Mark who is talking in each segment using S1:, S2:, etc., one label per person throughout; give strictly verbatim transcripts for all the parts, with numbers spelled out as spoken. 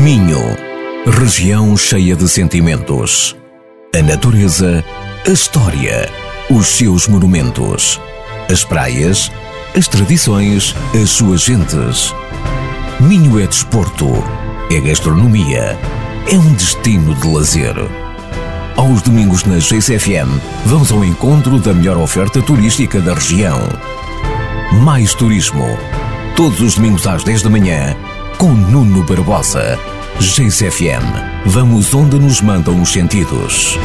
S1: Minho, região cheia de sentimentos. A natureza, a história, os seus monumentos. As praias, as tradições, as suas gentes. Minho é desporto, é gastronomia, é um destino de lazer. Aos domingos na G C F M, vamos ao encontro da melhor oferta turística da região. Mais Turismo, todos os domingos às dez da manhã, com Nuno Barbosa. G C F M, vamos onde nos mandam os sentidos.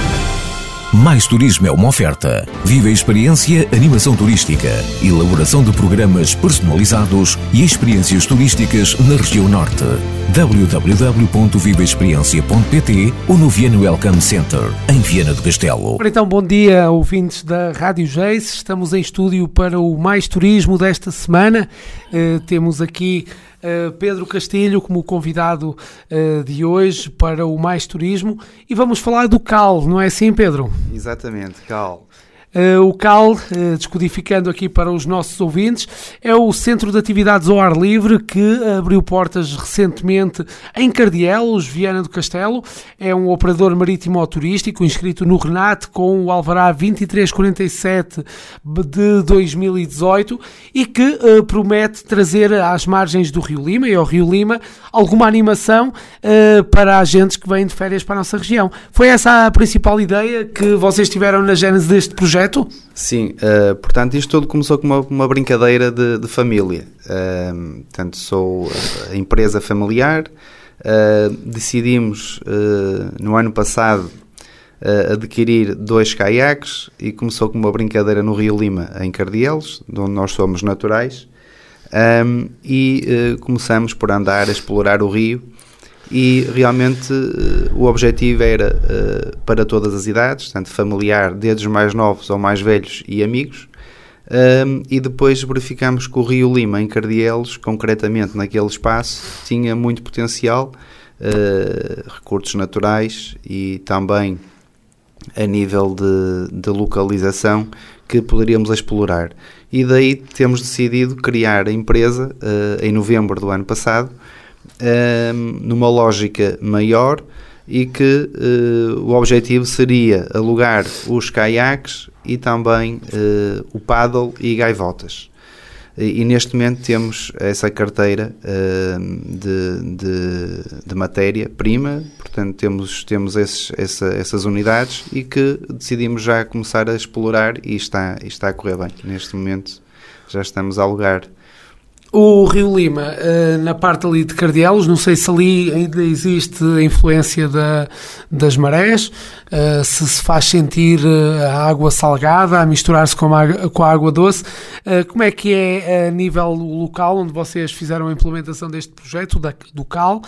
S1: Mais Turismo é uma oferta. Viva a experiência, animação turística, elaboração de programas personalizados e experiências turísticas na região norte. w w w ponto viva experiência ponto p t ou no Viana Welcome Center, em Viana do Castelo.
S2: Então, bom dia, ouvintes da Rádio Geis. Estamos em estúdio para o Mais Turismo desta semana. Uh, temos aqui Uh, Pedro Castilho como convidado uh, de hoje para o Mais Turismo e vamos falar do C A L, não é assim, Pedro?
S3: Exatamente, C A L.
S2: Uh, o C A L, uh, descodificando aqui para os nossos ouvintes, é o Centro de Atividades ao Ar Livre que abriu portas recentemente em Cardielos, Viana do Castelo. É um operador marítimo turístico inscrito no RENAT com o alvará vinte e três quarenta e sete de dois mil e dezoito e que uh, promete trazer às margens do Rio Lima e ao Rio Lima alguma animação uh, para agentes que vêm de férias para a nossa região. Foi essa a principal ideia que vocês tiveram na gênese deste projeto?
S3: Sim, uh, portanto isto tudo começou com uma, uma brincadeira de, de família. Uh, portanto, sou a empresa familiar, uh, decidimos uh, no ano passado uh, adquirir dois caiaques e começou com uma brincadeira no Rio Lima, em Cardielos, de onde nós somos naturais, um, e uh, começamos por andar a explorar o rio. E realmente uh, o objetivo era uh, para todas as idades, tanto familiar, desde os mais novos ao mais velhos e amigos, um, e depois verificamos que o Rio Lima, em Cardielos, concretamente naquele espaço, tinha muito potencial, uh, recursos naturais e também a nível de, de localização que poderíamos explorar. E daí temos decidido criar a empresa uh, em novembro do ano passado, Um, numa lógica maior e que uh, o objetivo seria alugar os caiaques e também uh, o paddle e gaivotas. E, e neste momento temos essa carteira uh, de, de, de matéria-prima, portanto temos, temos esses, essa, essas unidades e que decidimos já começar a explorar e está, e está a correr bem. Neste momento já estamos a alugar.
S2: O Rio Lima, na parte ali de Cardielos, não sei se ali ainda existe a influência da, das marés, se se faz sentir a água salgada a misturar-se com a, com a água doce. Como é que é a nível local onde vocês fizeram a implementação deste projeto, da, do C A L?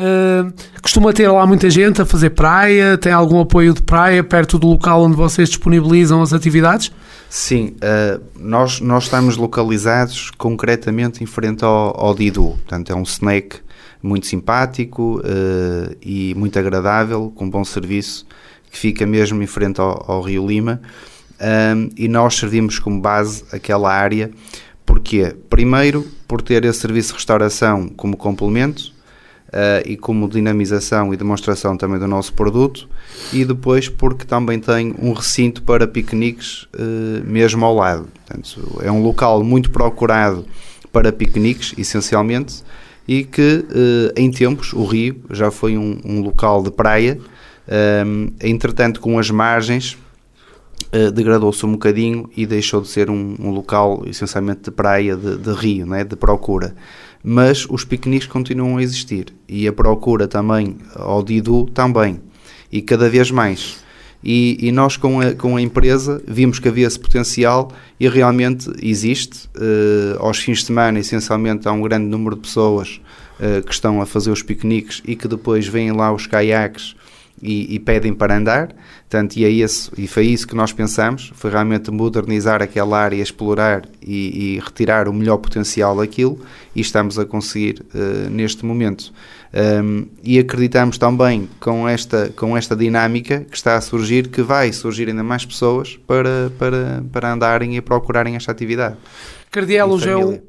S2: Costuma ter lá muita gente a fazer praia? Tem algum apoio de praia perto do local onde vocês disponibilizam as atividades?
S3: Sim, uh, nós, nós estamos localizados concretamente em frente ao, ao Didu, portanto é um snack muito simpático uh, e muito agradável, com bom serviço, que fica mesmo em frente ao, ao Rio Lima, um, e nós servimos como base aquela área. Porquê? Primeiro, por ter esse serviço de restauração como complemento, Uh, e como dinamização e demonstração também do nosso produto, e depois porque também tem um recinto para piqueniques uh, mesmo ao lado. Portanto, é um local muito procurado para piqueniques, essencialmente, e que uh, em tempos o Rio já foi um, um local de praia, um, entretanto com as margens uh, degradou-se um bocadinho e deixou de ser um, um local essencialmente de praia, de, de rio, né, de procura. Mas os piqueniques continuam a existir e a procura também ao Didu também, e cada vez mais. E, e nós com a, com a empresa vimos que havia esse potencial e realmente existe. Uh, aos fins de semana, essencialmente, há um grande número de pessoas uh, que estão a fazer os piqueniques e que depois vêm lá os caiaques e, e pedem para andar. Portanto, e, é esse, e foi isso que nós pensamos, foi realmente modernizar aquela área, explorar e, e retirar o melhor potencial daquilo, e estamos a conseguir uh, neste momento. Um, e acreditamos também com esta, com esta dinâmica que está a surgir, que vai surgir ainda mais pessoas para, para, para andarem e procurarem esta atividade.
S2: Cardielos é, um,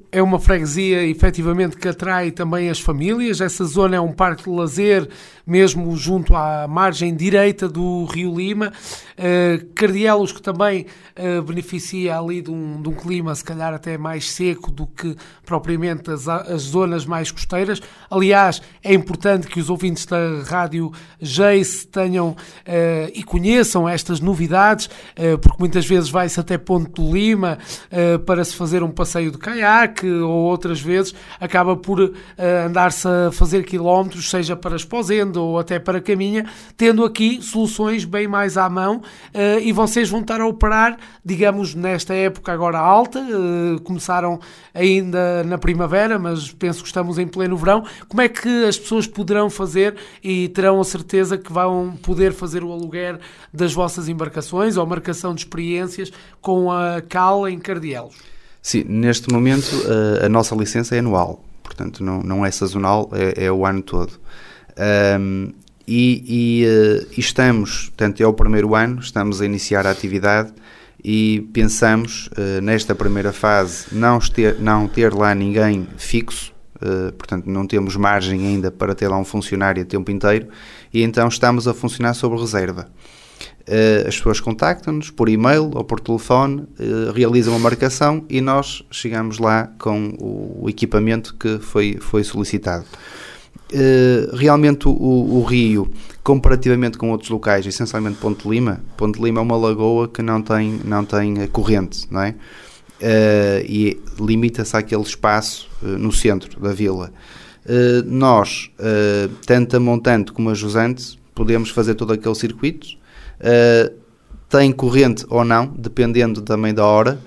S2: é uma freguesia efetivamente que atrai também as famílias. Essa zona é um parque de lazer, mesmo junto à margem direita do Rio Lima. Uh, Cardielos, que também uh, beneficia ali de um, de um clima se calhar até mais seco do que propriamente as, as zonas mais costeiras. Aliás, é importante que os ouvintes da Rádio Jace tenham uh, e conheçam estas novidades, uh, porque muitas vezes vai-se até Ponte do Lima uh, para se fazer um passeio de caiaque, ou outras vezes acaba por uh, andar-se a fazer quilómetros, seja para Esposende ou até para Caminha, tendo aqui soluções bem mais à mão, uh, e vocês vão estar a operar, digamos, nesta época agora alta, uh, começaram ainda na primavera, mas penso que estamos em pleno verão. Como é que as pessoas poderão fazer e terão a certeza que vão poder fazer o aluguer das vossas embarcações ou marcação de experiências com a Cal em Cardielos?
S3: Sim, neste momento a, a nossa licença é anual, portanto não, não é sazonal, é, é o ano todo. Um, e, e, e estamos, portanto é o primeiro ano, estamos a iniciar a atividade e pensamos uh, nesta primeira fase não ter, não ter lá ninguém fixo, uh, portanto não temos margem ainda para ter lá um funcionário a tempo inteiro, e então estamos a funcionar sobre reserva. Uh, as pessoas contactam-nos por e-mail ou por telefone, uh, realizam a marcação e nós chegamos lá com o, o equipamento que foi, foi solicitado. Uh, realmente o, o Rio, comparativamente com outros locais, essencialmente Ponte de Lima, Ponte de Lima é uma lagoa que não tem, não tem corrente, não é? Uh, e limita-se àquele espaço uh, no centro da vila. Uh, nós, uh, tanto a montante como a jusante, podemos fazer todo aquele circuito. Uh, tem corrente ou não, dependendo também da hora,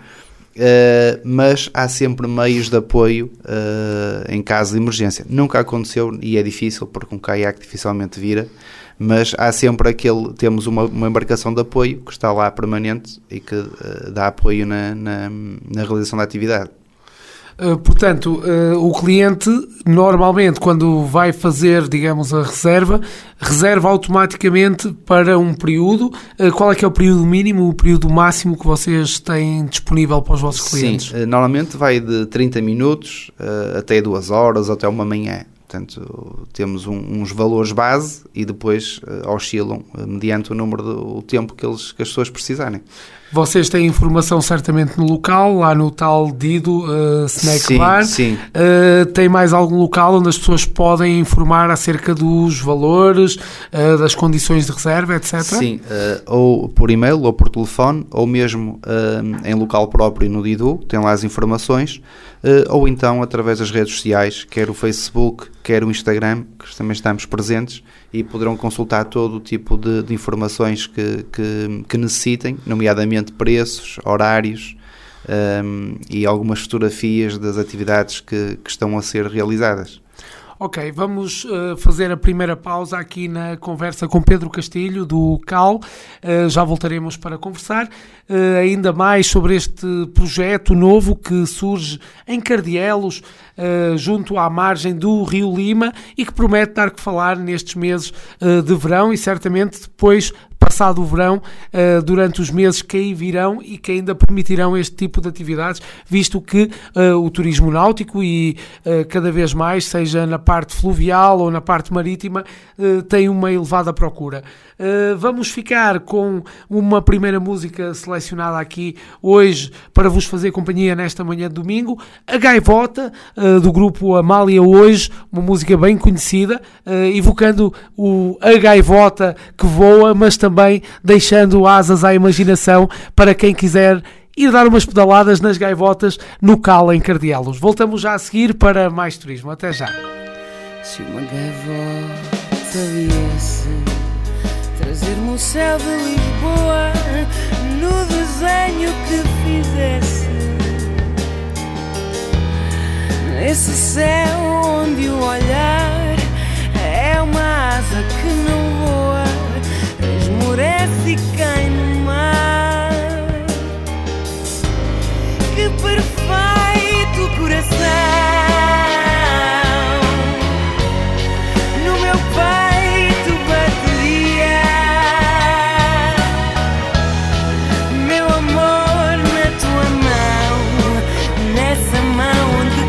S3: uh, mas há sempre meios de apoio uh, em caso de emergência. Nunca aconteceu, e é difícil porque um caiaque dificilmente vira, mas há sempre aquele, temos uma, uma embarcação de apoio que está lá permanente e que uh, dá apoio na, na, na realização da atividade.
S2: Uh, portanto, uh, o cliente normalmente quando vai fazer, digamos, a reserva, reserva automaticamente para um período. Uh, qual é que é o período mínimo, o período máximo que vocês têm disponível para os vossos clientes?
S3: Sim, uh, normalmente vai de trinta minutos uh, até duas horas, até uma manhã. Portanto, temos um, uns valores base e depois uh, oscilam uh, mediante o número do o tempo que, eles, que as pessoas precisarem.
S2: Vocês têm informação certamente no local, lá no tal Dido uh, Snack
S3: sim,
S2: Bar.
S3: Sim.
S2: Uh, tem mais algum local onde as pessoas podem informar acerca dos valores, uh, das condições de reserva, etcétera?
S3: Sim, uh, ou por e-mail, ou por telefone, ou mesmo uh, em local próprio no Dido, tem lá as informações, uh, ou então através das redes sociais, quer o Facebook, quer o Instagram, que também estamos presentes, e poderão consultar todo o tipo de, de informações que, que, que necessitem, nomeadamente preços, horários um, e algumas fotografias das atividades que, que estão a ser realizadas.
S2: Ok, vamos uh, fazer a primeira pausa aqui na conversa com Pedro Castilho, do Cal. Uh, já voltaremos para conversar uh, ainda mais sobre este projeto novo que surge em Cardielos, uh, junto à margem do Rio Lima, e que promete dar que falar nestes meses uh, de verão e certamente depois, passado o verão, uh, durante os meses que aí virão e que ainda permitirão este tipo de atividades, visto que uh, o turismo náutico e uh, cada vez mais, seja na parte fluvial ou na parte marítima, uh, tem uma elevada procura. Uh, vamos ficar com uma primeira música selecionada aqui hoje para vos fazer companhia nesta manhã de domingo, A Gaivota, uh, do grupo Amália Hoje, uma música bem conhecida, uh, evocando o A Gaivota que voa, mas também deixando asas à imaginação para quem quiser ir dar umas pedaladas nas gaivotas no Cal em Cardielos. Voltamos já a seguir para mais turismo. Até já.
S4: Se uma gaivota viesse trazer-me o céu de Lisboa no desenho que fizesse, nesse céu onde o olhar é uma asa que não voa, esmorece e cai no mar. Que perfeito coração no meu peito bateria, meu amor na tua mão, nessa mão onde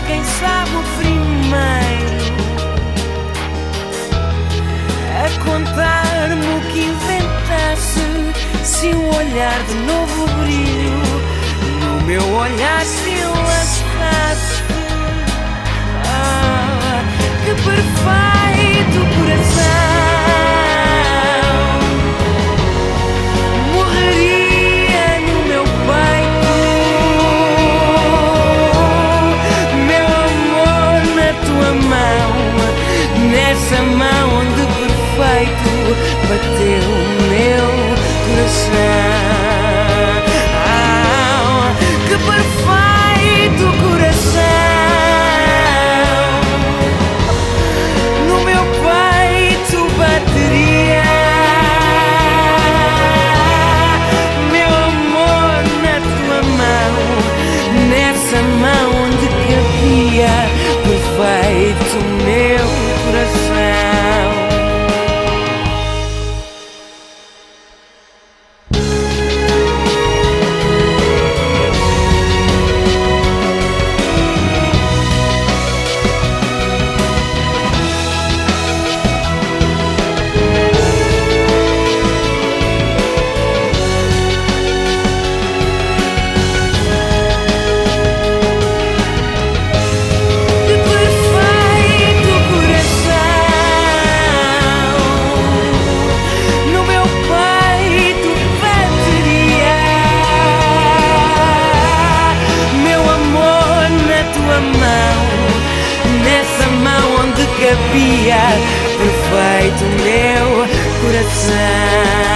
S4: quem sabe o primeiro a contar-me o que inventasse. Se o olhar de novo brilho no meu olhar se enlaçasse. Ah, que perfeito coração, morreria no meu peito, meu amor na tua mão, nessa mão onde perfeito bateu o meu coração. Ah, que perfeito coração, no meu peito bateria, meu amor na tua mão, nessa mão onde cabia perfeito meu coração. Cabia perfeito meu coração.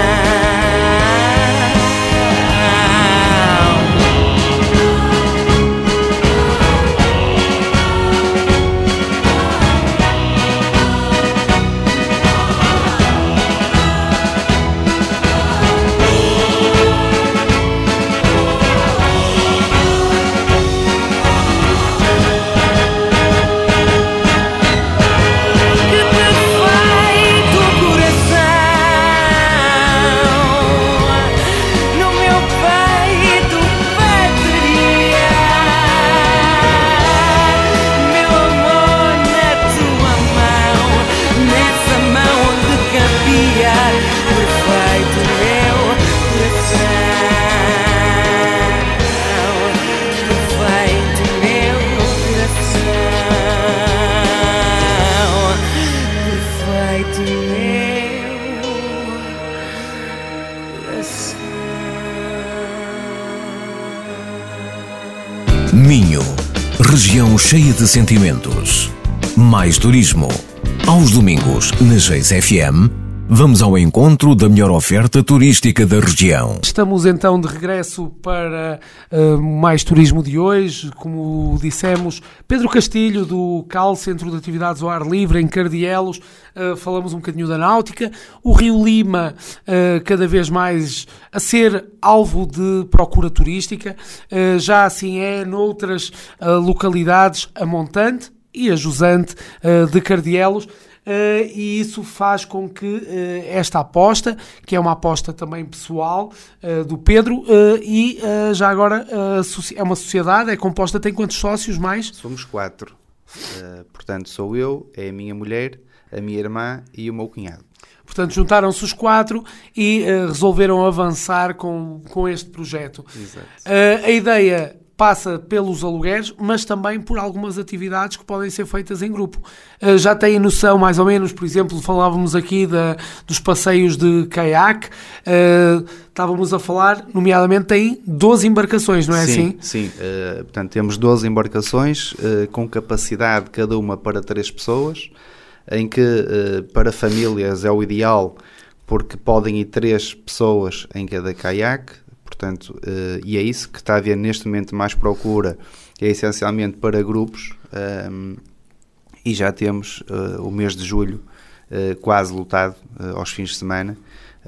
S1: Minho, região cheia de sentimentos. Mais turismo. Aos domingos, na Geis F M, vamos ao encontro da melhor oferta turística da região.
S2: Estamos então de regresso para uh, mais turismo de hoje. Como dissemos, Pedro Castilho, do C A L, Centro de Atividades ao Ar Livre, em Cardielos. Uh, falamos um bocadinho da náutica. O Rio Lima, uh, cada vez mais a ser alvo de procura turística. Uh, já assim é noutras uh, localidades, a Montante e a Jusante uh, de Cardielos. Uh, e isso faz com que uh, esta aposta, que é uma aposta também pessoal uh, do Pedro, uh, e uh, já agora uh, é uma sociedade, é composta, tem quantos sócios mais?
S3: Somos quatro. Uh, portanto, sou eu, é a minha mulher, a minha irmã e o meu cunhado.
S2: Portanto, juntaram-se os quatro e uh, resolveram avançar com, com este projeto.
S3: Exato.
S2: Uh, a ideia passa pelos alugueres, mas também por algumas atividades que podem ser feitas em grupo. Uh, já têm noção, mais ou menos, por exemplo, falávamos aqui da, dos passeios de caiaque, uh, estávamos a falar, nomeadamente, tem doze embarcações, não é
S3: sim,
S2: assim?
S3: Sim, uh, portanto temos doze embarcações, uh, com capacidade cada uma para três pessoas, em que uh, para famílias é o ideal, porque podem ir três pessoas em cada caiaque. Portanto, uh, e é isso que está a haver neste momento mais procura, é essencialmente para grupos, um, e já temos uh, o mês de julho uh, quase lotado uh, aos fins de semana,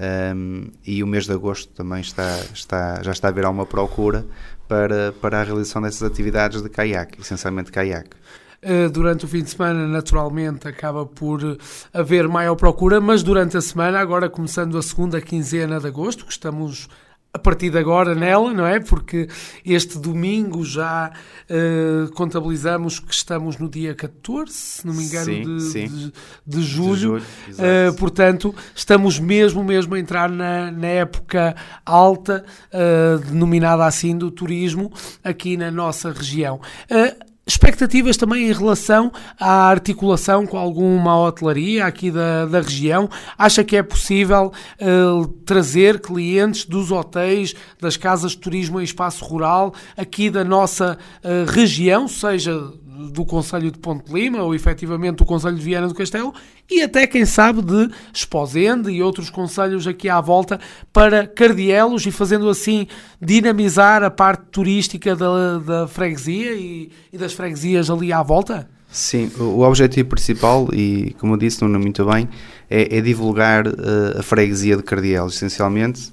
S3: um, e o mês de agosto também está, está, já está a haver alguma procura para, para a realização dessas atividades de caiaque, essencialmente caiaque.
S2: Durante o fim de semana, naturalmente, acaba por haver maior procura, mas durante a semana, agora começando a segunda quinzena de agosto, que estamos a partir de agora nela, não é? Porque este domingo já uh, contabilizamos que estamos no dia catorze, se não me engano,
S3: sim,
S2: de,
S3: sim.
S2: De, de julho. De julho
S3: uh,
S2: portanto, estamos mesmo, mesmo a entrar na, na época alta, uh, denominada assim, do turismo, aqui na nossa região. Uh, Expectativas também em relação à articulação com alguma hotelaria aqui da, da região? Acha que é possível uh, trazer clientes dos hotéis, das casas de turismo em espaço rural, aqui da nossa uh, região, seja do concelho de Ponte Lima ou efetivamente do concelho de Viana do Castelo e até, quem sabe, de Esposende e outros concelhos aqui à volta para Cardielos e fazendo assim dinamizar a parte turística da, da freguesia e, e das freguesias ali à volta?
S3: Sim, o objetivo principal, e como eu disse, não muito bem, é, é divulgar uh, a freguesia de Cardielos, essencialmente,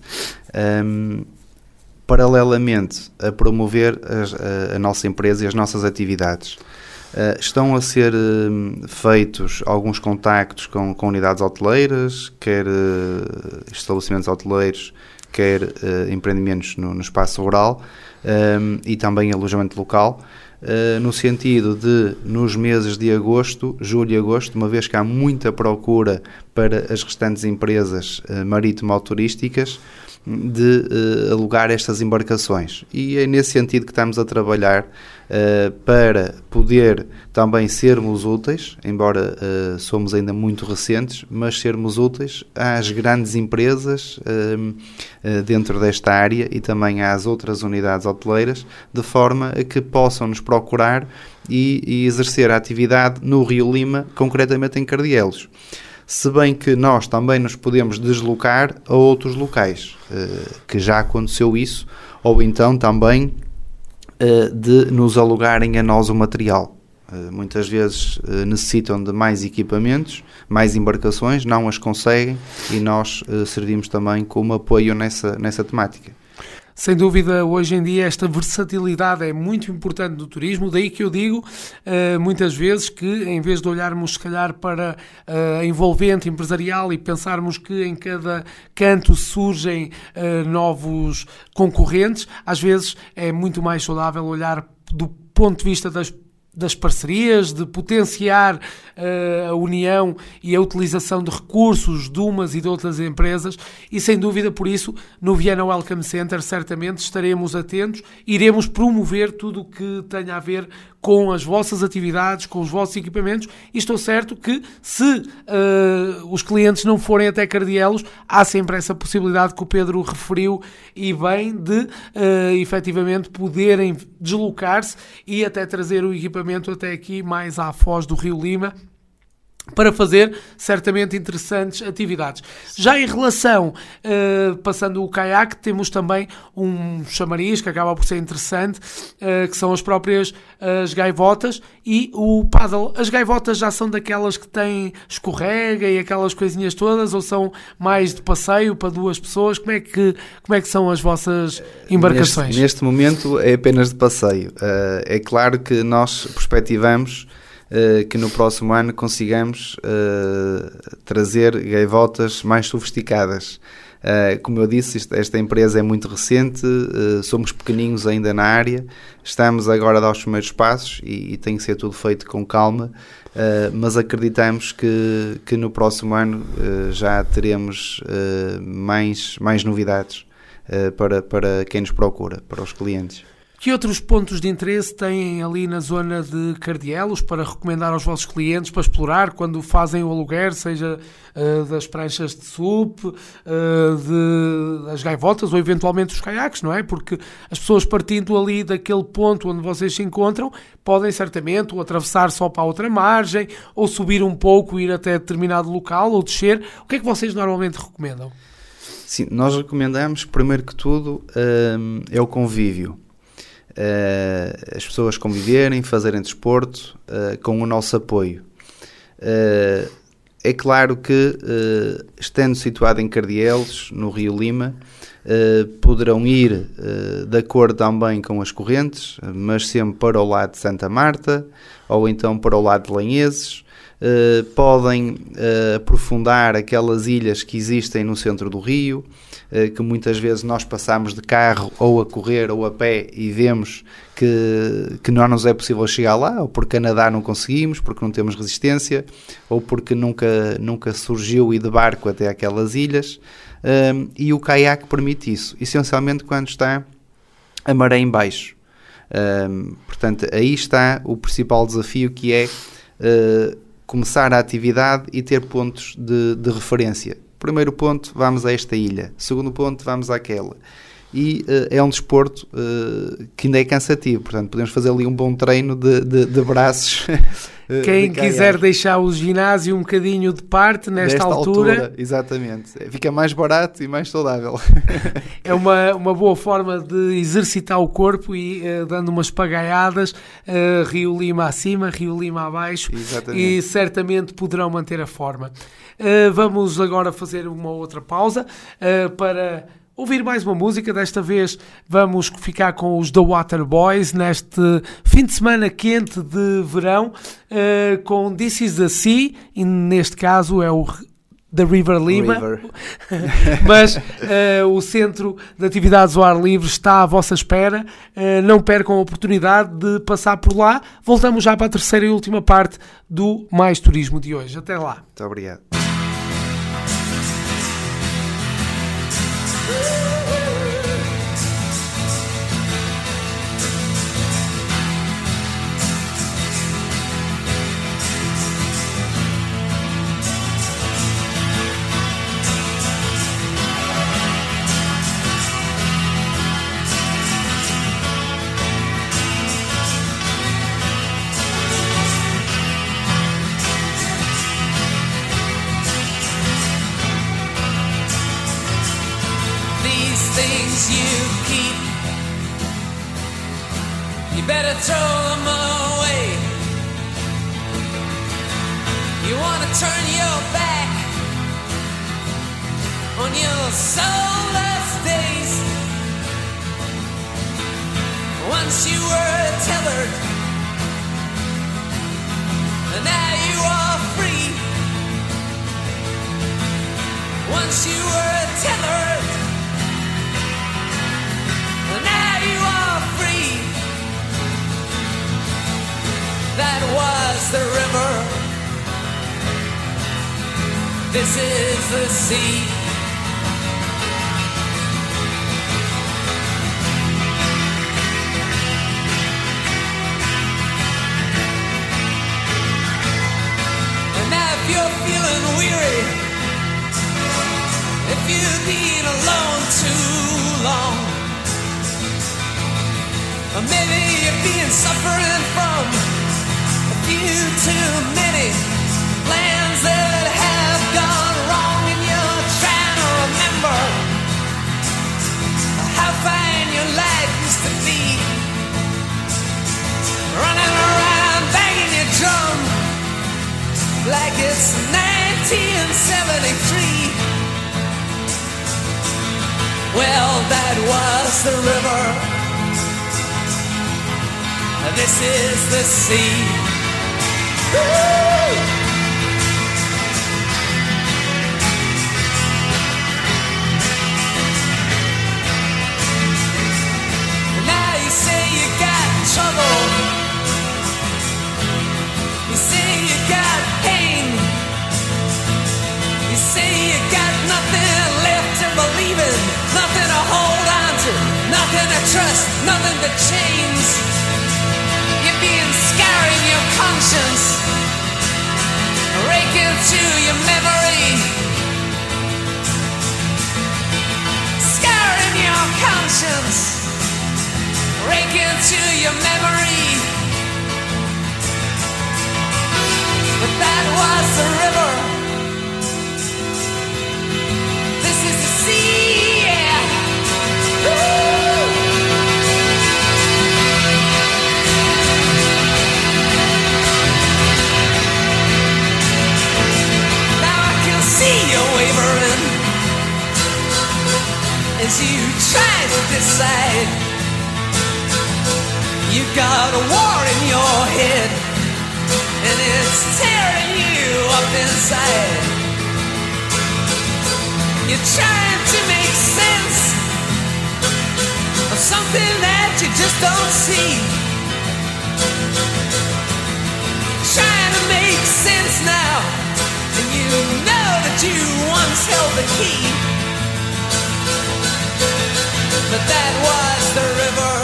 S3: um, paralelamente a promover as, a, a nossa empresa e as nossas atividades. Uh, estão a ser uh, feitos alguns contactos com, com unidades hoteleiras, quer uh, estabelecimentos hoteleiros, quer uh, empreendimentos no, no espaço rural um, e também alojamento local, uh, no sentido de, nos meses de agosto, julho e agosto, uma vez que há muita procura para as restantes empresas uh, marítimo-turísticas, de uh, alugar estas embarcações. E é nesse sentido que estamos a trabalhar uh, para poder também sermos úteis, embora uh, somos ainda muito recentes, mas sermos úteis às grandes empresas uh, uh, dentro desta área e também às outras unidades hoteleiras, de forma a que possam nos procurar e, e exercer a atividade no Rio Lima, concretamente em Cardielos. Se bem que nós também nos podemos deslocar a outros locais, que já aconteceu isso, ou então também de nos alugarem a nós o material. Muitas vezes necessitam de mais equipamentos, mais embarcações, não as conseguem e nós servimos também como apoio nessa, nessa temática.
S2: Sem dúvida, hoje em dia esta versatilidade é muito importante do turismo, daí que eu digo uh, muitas vezes que, em vez de olharmos se calhar para uh, a envolvente empresarial e pensarmos que em cada canto surgem uh, novos concorrentes, às vezes é muito mais saudável olhar do ponto de vista das das parcerias, de potenciar uh, a união e a utilização de recursos de umas e de outras empresas e, sem dúvida, por isso, no Viana Welcome Center, certamente estaremos atentos, iremos promover tudo o que tenha a ver com as vossas atividades, com os vossos equipamentos e estou certo que, se uh, os clientes não forem até Cardielos, há sempre essa possibilidade que o Pedro referiu e bem de, uh, efetivamente, poderem deslocar-se e até trazer o equipamento até aqui, mais à foz do Rio Lima, para fazer certamente interessantes atividades. Já em relação, uh, passando o caiaque, temos também um chamariz que acaba por ser interessante, uh, que são as próprias as gaivotas e o paddle. As gaivotas já são daquelas que têm escorrega e aquelas coisinhas todas, ou são mais de passeio para duas pessoas? Como é que, como é que são as vossas embarcações?
S3: Neste, neste momento é apenas de passeio. Uh, é claro que nós perspectivamos Uh, que no próximo ano consigamos uh, trazer gaivotas mais sofisticadas. Uh, como eu disse, isto, esta empresa é muito recente, uh, somos pequeninos ainda na área, estamos agora a dar os primeiros passos e, e tem que ser tudo feito com calma, uh, mas acreditamos que, que no próximo ano uh, já teremos uh, mais, mais novidades uh, para, para quem nos procura, para os clientes.
S2: Que outros pontos de interesse têm ali na zona de Cardielos para recomendar aos vossos clientes para explorar quando fazem o aluguer, seja uh, das pranchas de S U P, uh, de, das gaivotas ou eventualmente os caiaques, não é? Porque as pessoas partindo ali daquele ponto onde vocês se encontram podem certamente ou atravessar só para a outra margem ou subir um pouco, ir até determinado local ou descer. O que é que vocês normalmente recomendam?
S3: Sim, nós recomendamos, primeiro que tudo, um, é o convívio. Uh, as pessoas conviverem, fazerem desporto uh, com o nosso apoio. Uh, é claro que, uh, estando situado em Cardielos, no Rio Lima, uh, poderão ir uh, de acordo também com as correntes, mas sempre para o lado de Santa Marta ou então para o lado de Lanheses. Uh, podem uh, aprofundar aquelas ilhas que existem no centro do Rio, que muitas vezes nós passamos de carro ou a correr ou a pé e vemos que, que não nos é possível chegar lá, ou porque a nadar não conseguimos, porque não temos resistência, ou porque nunca, nunca surgiu ir de barco até aquelas ilhas, um, e o caiaque permite isso, essencialmente quando está a maré em baixo. Um, portanto, aí está o principal desafio, que é uh, começar a atividade e ter pontos de, de referência. Primeiro ponto, vamos a esta ilha. Segundo ponto, vamos àquela. E uh, é um desporto uh, que ainda é cansativo, portanto podemos fazer ali um bom treino de, de, de braços.
S2: Quem
S3: de
S2: quiser deixar o ginásio um bocadinho de parte nesta
S3: Nesta
S2: altura,
S3: altura, exatamente, fica mais barato e mais saudável.
S2: É uma, uma boa forma de exercitar o corpo e uh, dando umas pagaiadas, uh, Rio Lima acima, Rio Lima abaixo,
S3: exatamente.
S2: E certamente poderão manter a forma. Uh, vamos agora fazer uma outra pausa uh, para ouvir mais uma música. Desta vez vamos ficar com os The Waterboys neste fim de semana quente de verão, uh, com This Is the Sea, e neste caso é o da River Lima,
S3: River.
S2: Mas uh, o Centro de Atividades ao Ar Livre está à vossa espera, uh, não percam a oportunidade de passar por lá. Voltamos já para a terceira e última parte do Mais Turismo de hoje. Até lá.
S3: Muito obrigado.
S5: Better throw them away. You want to turn your back on your soulless days. Once you were tethered, and now you are free. Once you were tethered, and now you are free. That was the river. This is the sea. And now if you're feeling weary, if you've been alone too long, or maybe you've been suffering from few too many plans that have gone wrong, and you're trying to remember how fine your life used to be. Running around banging your drum like it's nineteen seventy-three. Well, that was the river. This is the sea. Woo! Now you say you got trouble, you say you got pain, you say you got nothing left to believe in, nothing to hold on to, nothing to trust, nothing to change. You're being scarring your conscience, raking through your memory, scarring your conscience, raking through your memory. But that was the river. This is the sea, yeah. Woo! See you wavering as you try to decide. You got a war in your head, and it's tearing you up inside. You You're trying to make sense of something that you just don't see. Trying to make sense now, and you know that you once held the key. But that was the river,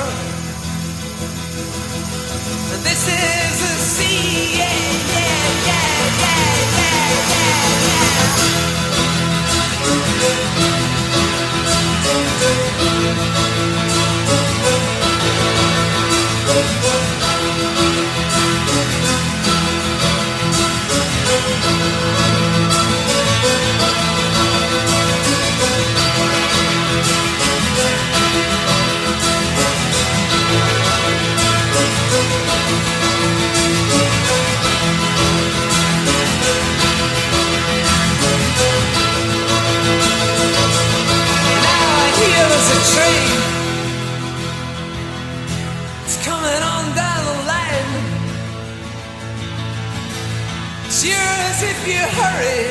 S5: and this is the sea. Yeah, yeah, yeah, yeah, yeah, yeah, yeah. If you hurry,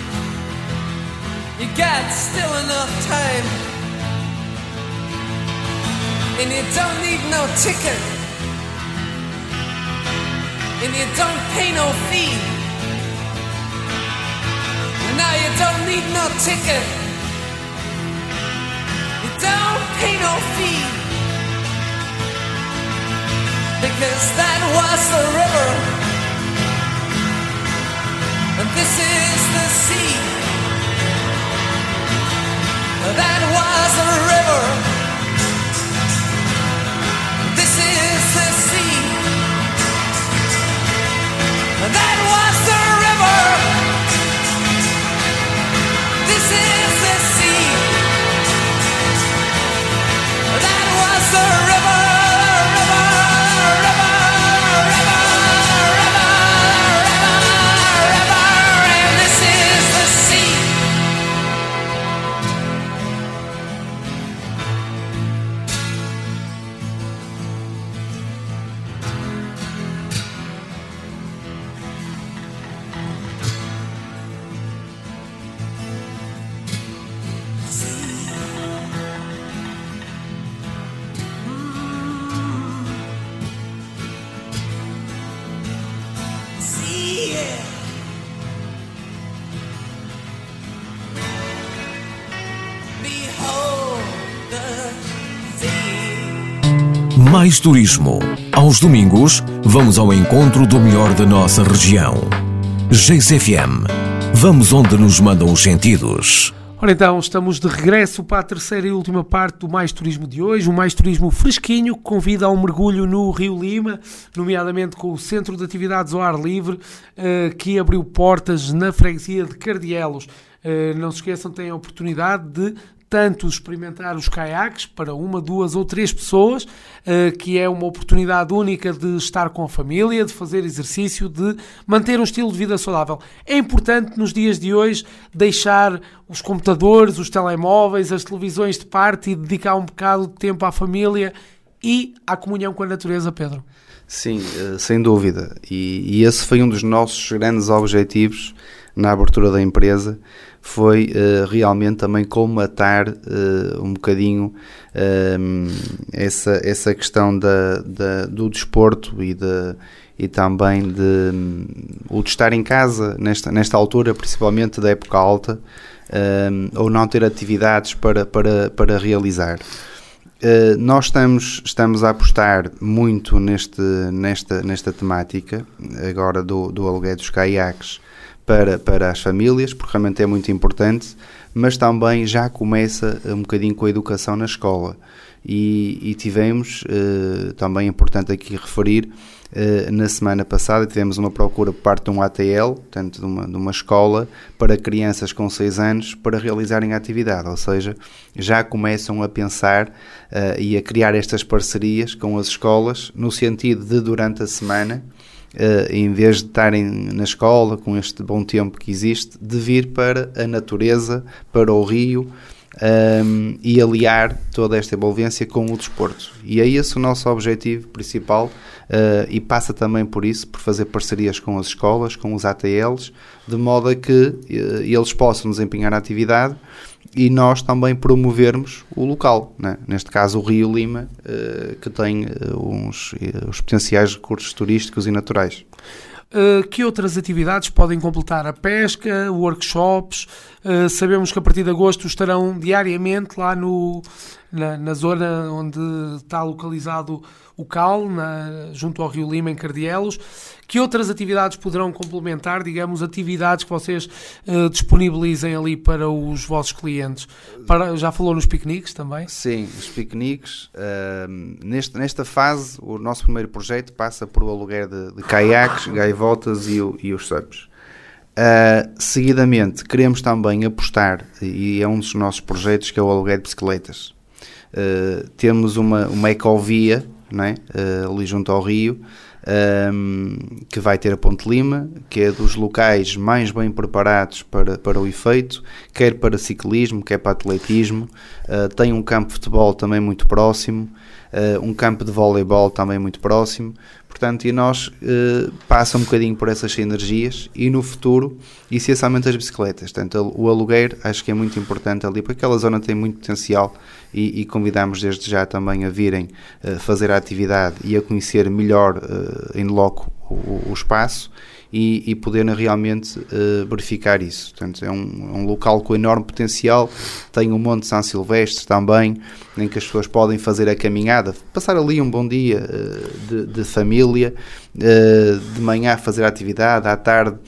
S5: you got still enough time, and you don't need no ticket, and you don't pay no fee. Now you don't need no ticket, you don't pay no fee, because that was the river, and this is the sea. That was a river. This is the sea. That was the river. This is the sea. That was the river.
S1: Mais turismo. Aos domingos, vamos ao encontro do melhor da nossa região. Geis F M. Vamos onde nos mandam os sentidos.
S2: Ora então, estamos de regresso para a terceira e última parte do Mais Turismo de hoje, um Mais Turismo fresquinho, que convida a um mergulho no Rio Lima, nomeadamente com o Centro de Atividades ao Ar Livre, que abriu portas na freguesia de Cardielos. Não se esqueçam, têm a oportunidade de tanto experimentar os caiaques para uma, duas ou três pessoas, que é uma oportunidade única de estar com a família, de fazer exercício, de manter um estilo de vida saudável. É importante nos dias de hoje deixar os computadores, os telemóveis, as televisões de parte e dedicar um bocado de tempo à família e à comunhão com a natureza, Pedro.
S3: Sim, sem dúvida. E, e esse foi um dos nossos grandes objetivos na abertura da empresa, foi uh, realmente também colmatar uh, um bocadinho uh, essa, essa questão da, da, do desporto e, de, e também de, um, o de estar em casa nesta, nesta altura, principalmente da época alta, uh, ou não ter atividades para, para, para realizar. Uh, nós estamos, estamos a apostar muito neste, nesta, nesta temática, agora do, do aluguer dos caiaques, Para, para as famílias, porque realmente é muito importante, mas também já começa um bocadinho com a educação na escola. E, e tivemos, eh, também é importante aqui referir, eh, na semana passada tivemos uma procura por parte de um A T L, portanto de uma, de uma escola, para crianças com seis anos para realizarem a atividade, ou seja, já começam a pensar eh, e a criar estas parcerias com as escolas, no sentido de durante a semana, Uh, em vez de estarem na escola com este bom tempo que existe, de vir para a natureza, para o rio, um, e aliar toda esta envolvência com o desporto. E é esse o nosso objetivo principal, uh, e passa também por isso, por fazer parcerias com as escolas, com os A T Ls, de modo a que uh, eles possam desempenhar a atividade e nós também promovermos o local, né? Neste caso o Rio Lima, uh, que tem uh, uns, uh, os potenciais recursos turísticos e naturais.
S2: Uh, que outras atividades podem completar a pesca, workshops? Uh, sabemos que a partir de agosto estarão diariamente lá no, na, na zona onde está localizado o C A L, na, junto ao Rio Lima, em Cardielos. Que outras atividades poderão complementar, digamos, atividades que vocês uh, disponibilizem ali para os vossos clientes? Para, já falou nos piqueniques também?
S3: Sim, os piqueniques. Uh, neste, nesta fase, o nosso primeiro projeto passa por o aluguer de, de caiaques, gaivotas e, o, e os supes. Uh, seguidamente, queremos também apostar, e é um dos nossos projetos, que é o aluguer de bicicletas. Uh, temos uma, uma ecovia, não é? uh, ali junto ao rio, um, que vai ter a Ponte Lima, que é dos locais mais bem preparados para, para o efeito, quer para ciclismo, quer para atletismo. Uh, tem um campo de futebol também muito próximo, uh, um campo de voleibol também muito próximo. Portanto, e nós uh, passa um bocadinho por essas sinergias e no futuro, essencialmente as bicicletas. Portanto, o aluguer acho que é muito importante ali, porque aquela zona tem muito potencial e, e convidamos desde já também a virem uh, fazer a atividade e a conhecer melhor uh, em loco o, o espaço e, e poderem realmente uh, verificar isso. Portanto, é um, é um local com enorme potencial, tem o Monte São Silvestre também, em que as pessoas podem fazer a caminhada, passar ali um bom dia uh, de, de família, uh, de manhã fazer a atividade, à tarde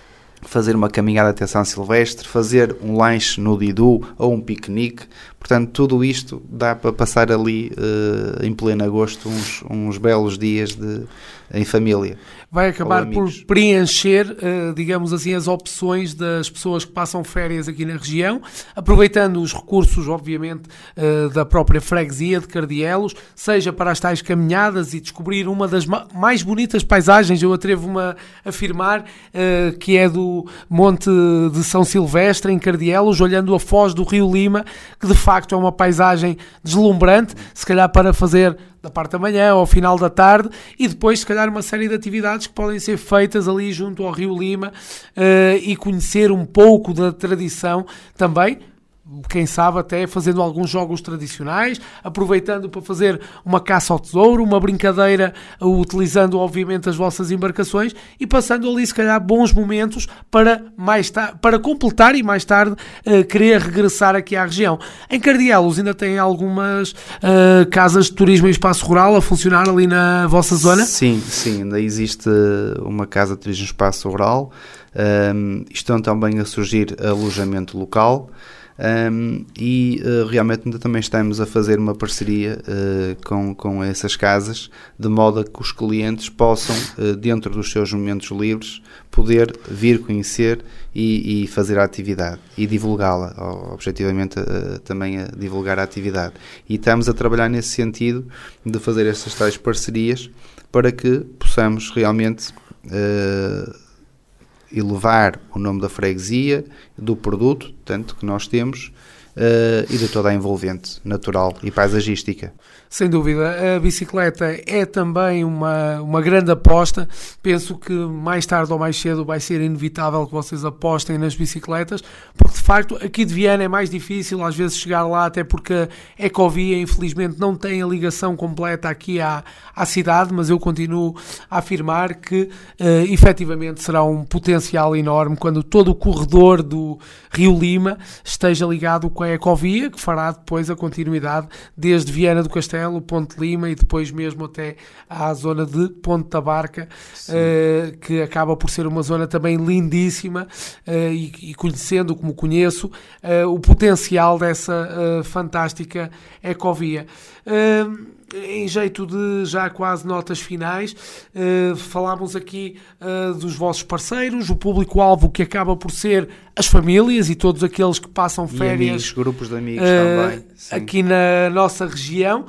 S3: fazer uma caminhada até São Silvestre, fazer um lanche no Didu ou um piquenique. Portanto, tudo isto dá para passar ali uh, em pleno agosto uns, uns belos dias de, em família.
S2: Vai acabar por preencher, uh, digamos assim, as opções das pessoas que passam férias aqui na região, aproveitando os recursos, obviamente, uh, da própria freguesia de Cardielos, seja para as tais caminhadas e descobrir uma das ma- mais bonitas paisagens, eu atrevo-me a afirmar, uh, que é do Monte de São Silvestre, em Cardielos, olhando a foz do Rio Lima, que de facto é uma paisagem deslumbrante, se calhar para fazer da parte da manhã ao final da tarde, e depois se calhar uma série de atividades que podem ser feitas ali junto ao Rio Lima, uh, e conhecer um pouco da tradição também, quem sabe até fazendo alguns jogos tradicionais, aproveitando para fazer uma caça ao tesouro, uma brincadeira, uh, utilizando obviamente as vossas embarcações e passando ali se calhar bons momentos para, mais ta- para completar e mais tarde uh, querer regressar aqui à região. Em Cardielos ainda tem algumas uh, casas de turismo e espaço rural a funcionar ali na vossa zona?
S3: Sim, sim, ainda existe uma casa de turismo e espaço rural, um, estão também a surgir alojamento local. Um, e uh, realmente ainda também estamos a fazer uma parceria uh, com, com essas casas, de modo a que os clientes possam, uh, dentro dos seus momentos livres, poder vir conhecer e, e fazer a atividade e divulgá-la, objetivamente uh, também a divulgar a atividade. E estamos a trabalhar nesse sentido de fazer estas tais parcerias para que possamos realmente uh, elevar o nome da freguesia, do produto, tanto que nós temos, uh, e de toda a envolvente natural e paisagística.
S2: Sem dúvida, a bicicleta é também uma, uma grande aposta. Penso que mais tarde ou mais cedo vai ser inevitável que vocês apostem nas bicicletas, porque de facto aqui de Viana é mais difícil às vezes chegar lá, até porque a Ecovia infelizmente não tem a ligação completa aqui à, à cidade, mas eu continuo a afirmar que uh, efetivamente será um potencial enorme quando todo o corredor do Rio Lima esteja ligado com a Ecovia, que fará depois a continuidade desde Viana do Castelo, Ponte Lima e depois mesmo até à zona de Ponte da Barca, uh, que acaba por ser uma zona também lindíssima, uh, e, e conhecendo como conheço uh, o potencial dessa uh, fantástica ecovia. Uh, em jeito de já quase notas finais, uh, falámos aqui uh, dos vossos parceiros, o público-alvo que acaba por ser as famílias e todos aqueles que passam férias,
S3: e amigos, grupos de amigos
S2: uh,
S3: também, sim.
S2: Aqui na nossa região.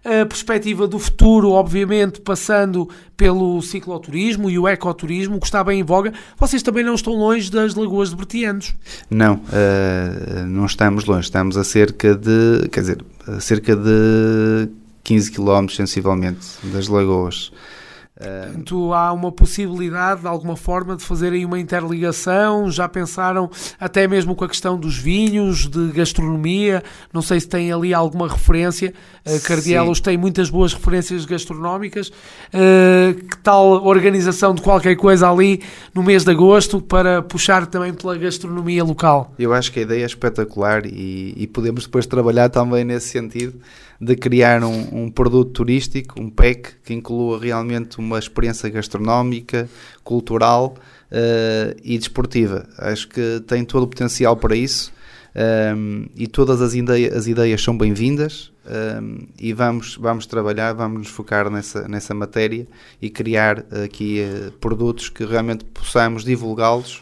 S2: a perspectiva do futuro, obviamente, passando pelo cicloturismo e o ecoturismo, que está bem em voga, vocês também não estão longe das Lagoas de Bertianos.
S3: Não, uh, não estamos longe, estamos a cerca de, quer dizer, a cerca de quinze quilómetros, sensivelmente, das Lagoas.
S2: Portanto, há uma possibilidade, de alguma forma, de fazerem uma interligação? Já pensaram até mesmo com a questão dos vinhos, de gastronomia? Não sei se têm ali alguma referência. Uh, Cardielos tem muitas boas referências gastronómicas. Uh, que tal organização de qualquer coisa ali no mês de agosto para puxar também pela gastronomia local?
S3: Eu acho que a ideia é espetacular e, e podemos depois trabalhar também nesse sentido, de criar um, um produto turístico, um pack, que inclua realmente uma experiência gastronómica, cultural uh, e desportiva. Acho que tem todo o potencial para isso, um, e todas as, ideia, as ideias são bem-vindas, um, e vamos, vamos trabalhar, vamos nos focar nessa, nessa matéria e criar aqui uh, produtos que realmente possamos divulgá-los,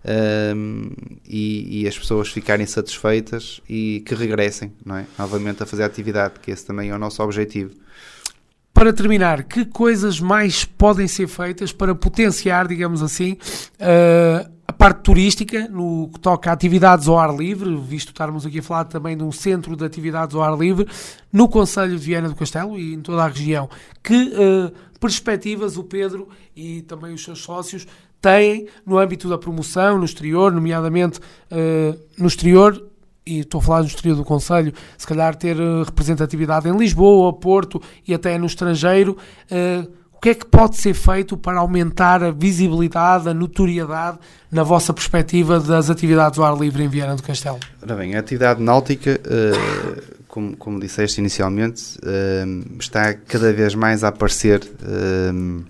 S3: Um, e, e as pessoas ficarem satisfeitas e que regressem, não é? Novamente a fazer a atividade, que esse também é o nosso objetivo.
S2: Para terminar, que coisas mais podem ser feitas para potenciar, digamos assim, uh, a parte turística, no que toca a atividades ao ar livre, visto estarmos aqui a falar também de um centro de atividades ao ar livre, no concelho de Viana do Castelo e em toda a região? Que uh, perspectivas o Pedro e também os seus sócios têm no âmbito da promoção, no exterior, nomeadamente uh, no exterior, e estou a falar no exterior do concelho, se calhar ter uh, representatividade em Lisboa, Porto e até no estrangeiro? Uh, o que é que pode ser feito para aumentar a visibilidade, a notoriedade, na vossa perspectiva, das atividades ao ar livre em Viana do Castelo?
S3: Ora bem, a atividade náutica, uh, como, como disseste inicialmente, uh, está cada vez mais a aparecer uh,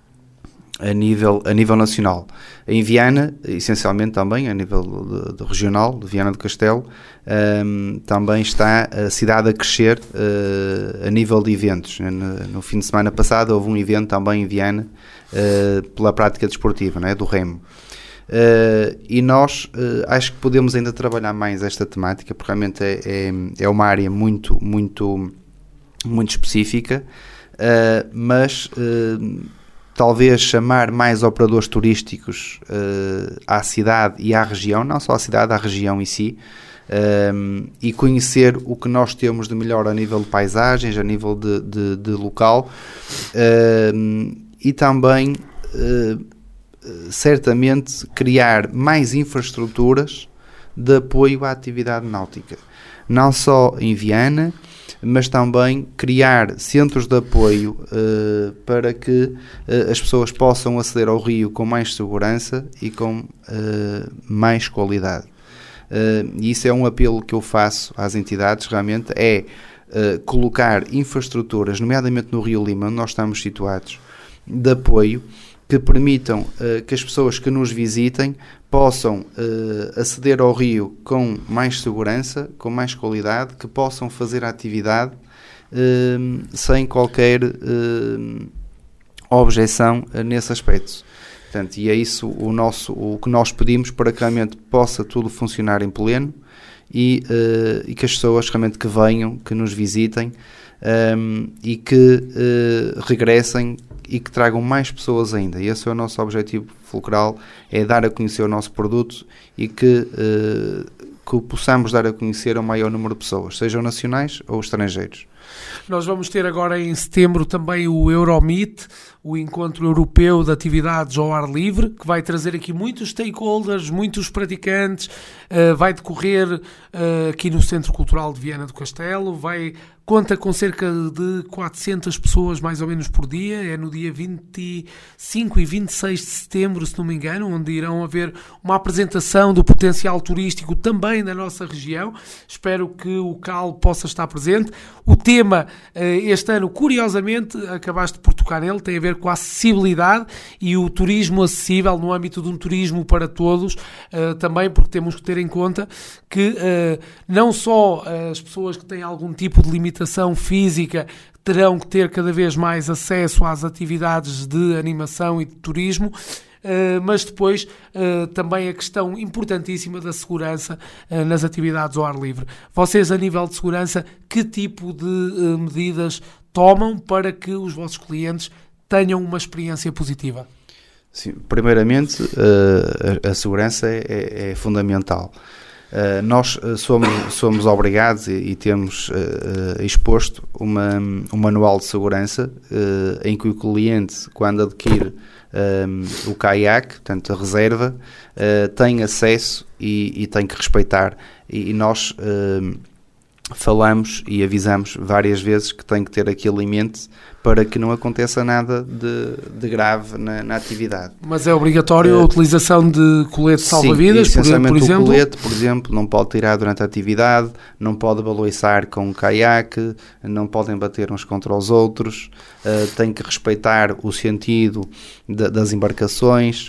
S3: a nível, a nível nacional. Em Viana, essencialmente também, a nível de, de regional, de Viana do Castelo, um, também está a cidade a crescer uh, a nível de eventos. No, no fim de semana passado houve um evento também em Viana uh, pela prática desportiva, não é? Do remo. Uh, e nós uh, acho que podemos ainda trabalhar mais esta temática, porque realmente é, é, é uma área muito, muito, muito específica, uh, mas uh, talvez chamar mais operadores turísticos uh, à cidade e à região, não só à cidade, à região em si, um, e conhecer o que nós temos de melhor a nível de paisagens, a nível de, de, de local, uh, e também uh, certamente criar mais infraestruturas de apoio à atividade náutica, não só em Viana, mas também criar centros de apoio uh, para que uh, as pessoas possam aceder ao rio com mais segurança e com uh, mais qualidade. Uh, e isso é um apelo que eu faço às entidades, realmente, é uh, colocar infraestruturas, nomeadamente no Rio Lima, onde nós estamos situados, de apoio, que permitam uh, que as pessoas que nos visitem possam uh, aceder ao rio com mais segurança, com mais qualidade, que possam fazer a atividade uh, sem qualquer uh, objeção uh, nesse aspecto. Portanto, e é isso o, nosso, o que nós pedimos, para que realmente possa tudo funcionar em pleno e, uh, e que as pessoas realmente que venham, que nos visitem um, e que uh, regressem e que tragam mais pessoas ainda. E esse é o nosso objetivo fulcral, é dar a conhecer o nosso produto e que, uh, que possamos dar a conhecer ao maior número de pessoas, sejam nacionais ou estrangeiros.
S2: Nós vamos ter agora em setembro também o Euromeet, o Encontro Europeu de Atividades ao Ar Livre, que vai trazer aqui muitos stakeholders, muitos praticantes, uh, vai decorrer uh, aqui no Centro Cultural de Viana do Castelo, vai, conta com cerca de quatrocentas pessoas mais ou menos por dia, é no dia vinte e cinco e vinte e seis de setembro, se não me engano, onde irão haver uma apresentação do potencial turístico também da nossa região. Espero que o C A L possa estar presente. O tema, este ano, curiosamente, acabaste por tocar nele, tem a ver com a acessibilidade e o turismo acessível no âmbito de um turismo para todos, também porque temos que ter em conta que não só as pessoas que têm algum tipo de limitação física terão que ter cada vez mais acesso às atividades de animação e de turismo, Uh, mas depois uh, também a questão importantíssima da segurança uh, nas atividades ao ar livre. Vocês, a nível de segurança, que tipo de uh, medidas tomam para que os vossos clientes tenham uma experiência positiva?
S3: Sim, primeiramente, uh, a, a segurança é, é, é fundamental. Uh, nós uh, somos, somos obrigados e, e temos uh, uh, exposto uma, um manual de segurança uh, em que o cliente, quando adquire um, o caiaque, portanto a reserva, uh, tem acesso e, e tem que respeitar. E, e nós uh, falamos e avisamos várias vezes que tem que ter aquilo em mente para que não aconteça nada de, de grave na, na atividade.
S2: Mas é obrigatório uh, a utilização de colete salva-vidas, por, por exemplo?
S3: O colete, por exemplo, não pode tirar durante a atividade, não pode baloiçar com o caiaque, não podem bater uns contra os outros, uh, tem que respeitar o sentido de, das embarcações,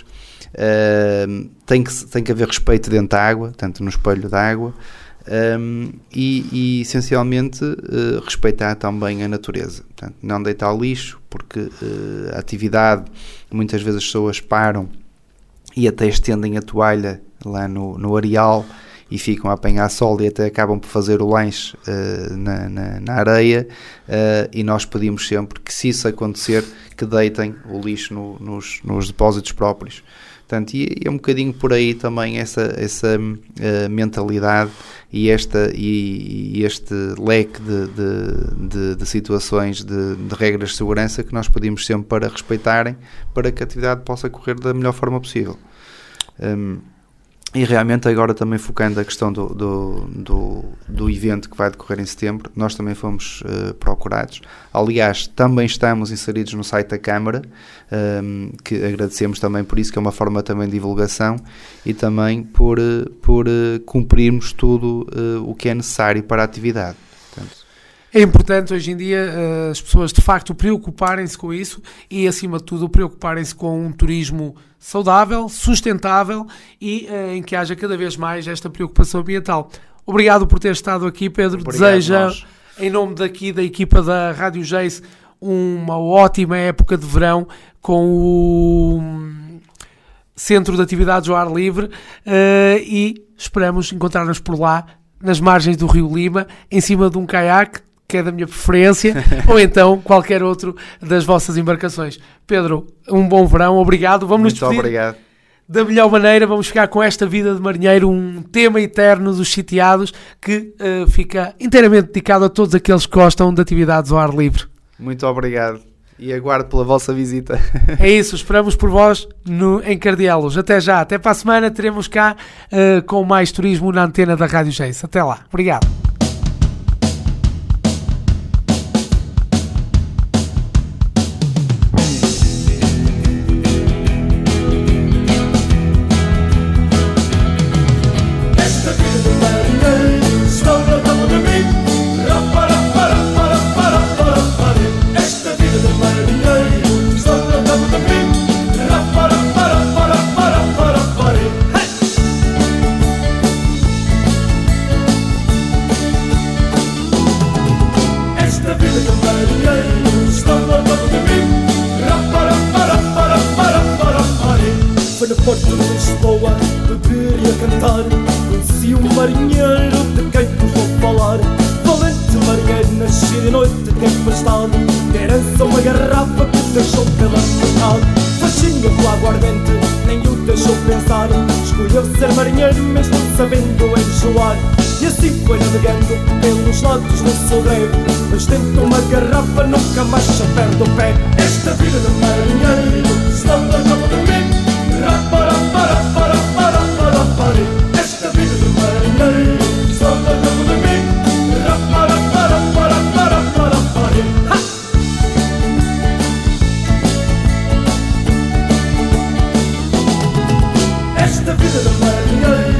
S3: uh, tem, que, tem que haver respeito dentro da água, tanto no espelho da água, Um, e, e essencialmente uh, respeitar também a natureza. Portanto, não deitar lixo, porque uh, a atividade, muitas vezes as pessoas param e até estendem a toalha lá no, no areal e ficam a apanhar sol e até acabam por fazer o lanche uh, na, na, na areia, uh, e nós pedimos sempre que, se isso acontecer, que deitem o lixo no, nos, nos depósitos próprios. Portanto, e é um bocadinho por aí também essa, essa uh, mentalidade e, esta, e, e este leque de, de, de, de situações, de, de regras de segurança que nós pedimos sempre para respeitarem, para que a atividade possa correr da melhor forma possível. Um, E realmente agora também focando a questão do, do, do, do evento que vai decorrer em setembro, nós também fomos uh, procurados. Aliás, também estamos inseridos no site da Câmara, um, que agradecemos também por isso, que é uma forma também de divulgação, e também por, uh, por uh, cumprirmos tudo uh, o que é necessário para a atividade. Portanto,
S2: é importante hoje em dia uh, as pessoas de facto preocuparem-se com isso e, acima de tudo, preocuparem-se com um turismo saudável, sustentável e uh, em que haja cada vez mais esta preocupação ambiental. Obrigado por ter estado aqui, Pedro.
S3: Obrigado,
S2: Deseja,
S3: nós.
S2: em nome daqui da equipa da Rádio Geis, uma ótima época de verão com o Centro de Atividades ao Ar Livre, uh, e esperamos encontrar-nos por lá, nas margens do Rio Lima, em cima de um caiaque, que é da minha preferência, ou então qualquer outro das vossas embarcações. Pedro, um bom verão, obrigado. Vamos nos
S3: muito
S2: despedir
S3: obrigado.
S2: da melhor maneira, vamos ficar com esta vida de marinheiro, um tema eterno dos sitiados, que uh, fica inteiramente dedicado a todos aqueles que gostam de atividades ao ar livre.
S3: Muito obrigado e aguardo pela vossa visita.
S2: É isso, esperamos por vós no, em Cardielos. Até já, até para a semana teremos cá uh, com mais turismo na antena da Rádio Geis. Até lá, obrigado.
S6: Sabendo enjoar, e assim foi navegando pelos lados do Sodré. Mas dentro uma garrafa nunca mais se perde o pé. Esta vida de marinheiro está na capa de mim. Esta vida de marinheiro está na capa de mim. Esta vida de marinheiro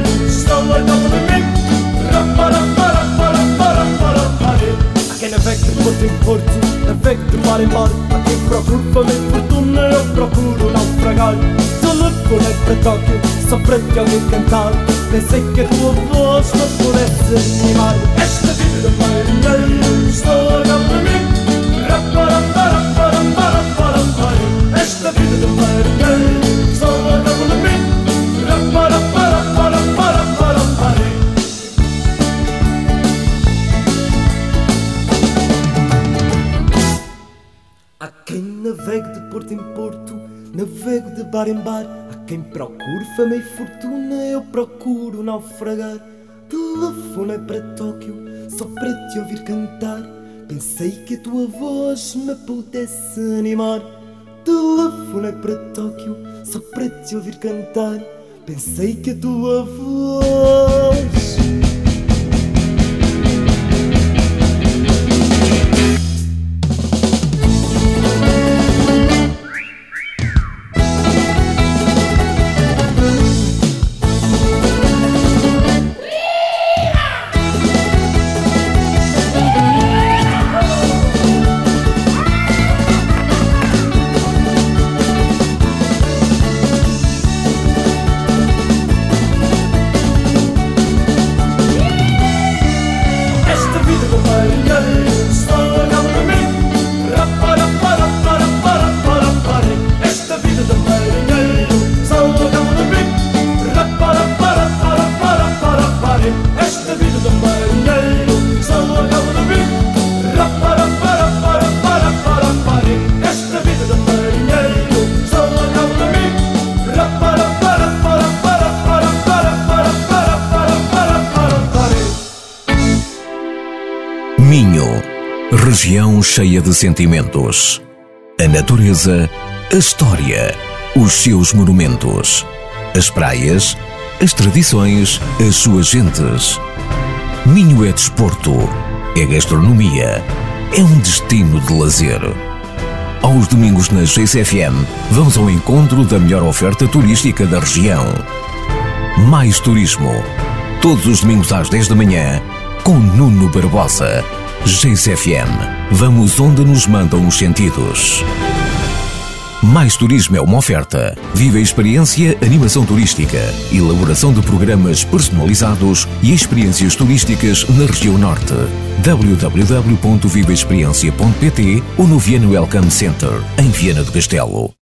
S6: há quem navegue de porto em porto, navegue de mar em mar. Há quem procure fama e fortuna, eu procuro naufragar. Telefonei para Tóquio, só para te ouvir cantar. Pensei que a tua voz me pudesse animar. Esta vida de marinheiro está olhando para mim. Esta vida de marinheiro está olhando para mim. bar em bar. Há quem procure fama e fortuna, eu procuro naufragar. Telefonei para Tóquio só para te ouvir cantar. Pensei que a tua voz me pudesse animar. Telefonei para Tóquio só para te ouvir cantar. Pensei que a tua voz
S1: região cheia de sentimentos. A natureza, a história, os seus monumentos. As praias, as tradições, as suas gentes. Minho é desporto, é gastronomia, é um destino de lazer. Aos domingos na G C F M, vamos ao encontro da melhor oferta turística da região. Mais turismo. Todos os domingos às dez da manhã, com Nuno Barbosa. G C F M. Vamos onde nos mandam os sentidos. Mais Turismo é uma oferta. Viva a experiência, animação turística, elaboração de programas personalizados e experiências turísticas na região norte. w w w ponto viva experiência ponto p t ou no Viana Welcome Center, em Viana do Castelo.